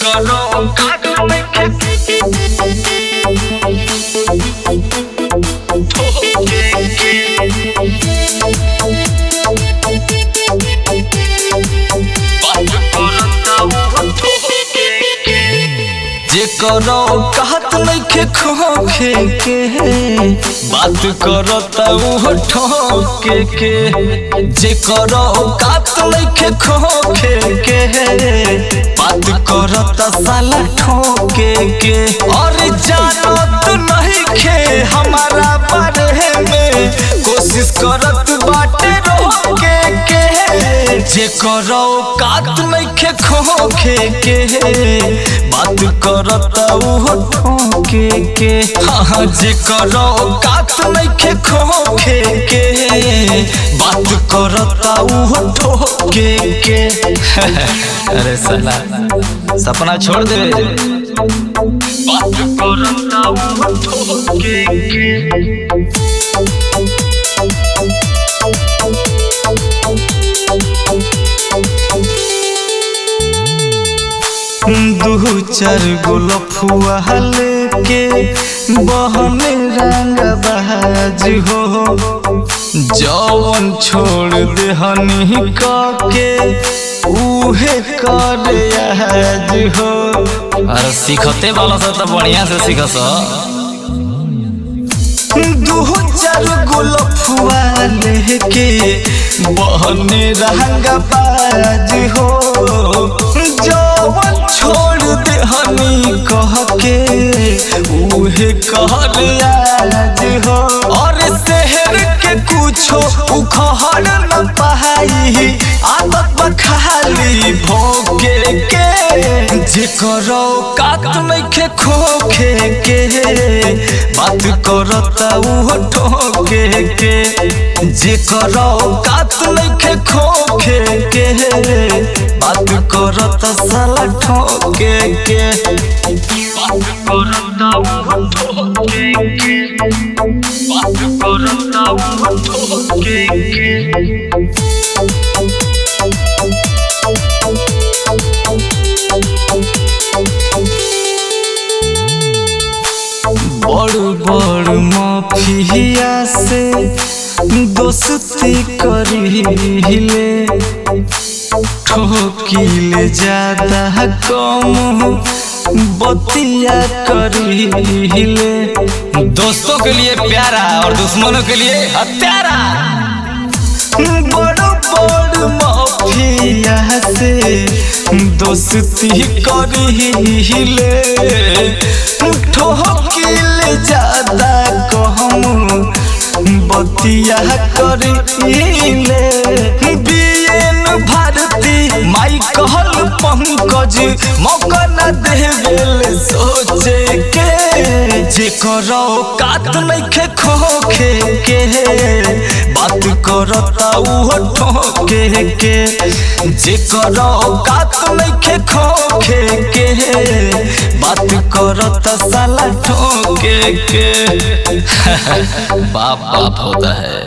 करो काट में करो कहत नइखे खोखे के बात करता वो ठोके के जे करो कहत नइखे खोखे के बात करता साला ठोके के और जानत नहीं खे हमारा बारे में कोशिश करत बाटे रोके के जे करो कहत नइखे खोखे के बात करता वो ठोके के हाँ जे करो कात नइखे खोखे के बात करता वो ठोके के अरे साला सपना छोड़ दे बात करता वो ठोके के दू चार गो लफुआ लेके बहने रंग बाज हो जौन छोड़ दे हनी के उहे करे आज हो अरे सीखते वाला सब तो बढ़िया से सीखस दू चार गो लफुआ लेके बहने रंग बाज हो जौन छोड़ दे हनी कह के उहे कहल आज हो और शहर के कुछो उखड़ न पाई आदत खाली भोगे के जे करो कात नइखे खोखे के बात करता वो ठोके के जे करो कात नइखे खोखे के बात करता साला ठोके के बात करता वो ठोके के बात करता वो ठोके के बड़ बड़ माफिया से दोस्ती करीले ठोकीले ज्यादा कम बतिया करीले दोस्तों के लिए प्यारा और दुश्मनों के लिए हत्यारा बड़ बड़ माफिया से दोस्ती करीले ठोकीले ज्यादा कम बतिया करीले बीएन भारती माई कहल पंकज मौका न देवेल सोचे के जे करो कात नइखे खोखे के बात करता वो ठोके के जे करो कात नइखे खोखे के बात करता साला ठोके के बाप बाप होता है।